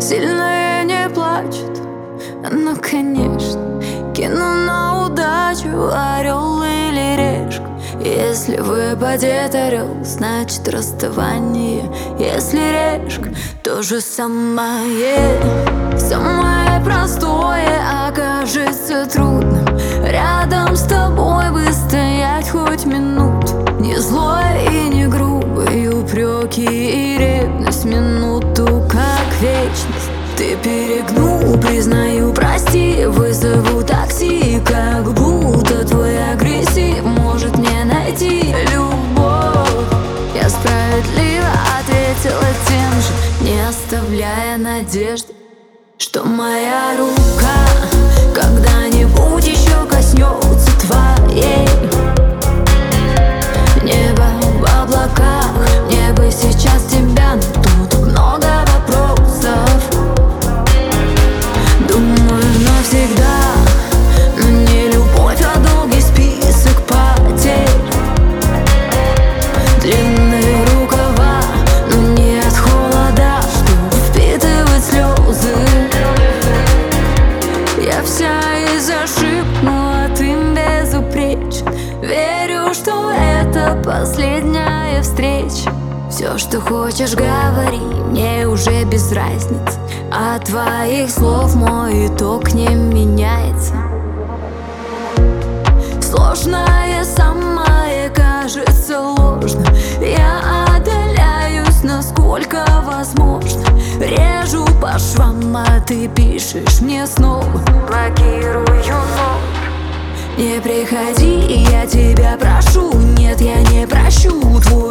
Сильные не плачут, ну конечно, кину на удачу орел или решка. Если выпадет орел, значит расставание. Если решка, то же самое. Самое простое окажется трудным. Рядом с тобой бы стоять хоть минуту. Не злой и не грубый, упреки и ревность минуту как вечность. Ты перегнул, признаю, прости. Вызову такси, как будто твой агрессив может не найти любовь. Я справедливо ответила тем же, не оставляя надежды, что моя рука когда-нибудь еще коснется твоей. Небо в облаках, мне бы сейчас тебя, но тут много вопросов. Думаю, навсегда, но не любовь, а долгий список потерь. Длинные рукава, но нет холода, чтоб впитывать слезы. Я вся из ошибок, но ты безупречен. Верю, что это последняя встреча. Все, что хочешь, говори, мне уже без разницы. От твоих слов мой итог не меняется. Сложное самое кажется ложным. Я отдаляюсь, насколько возможно. Режу по швам, а ты пишешь мне снова. Блокирую номер. Не приходи, я тебя прошу. Нет, я не прощу твой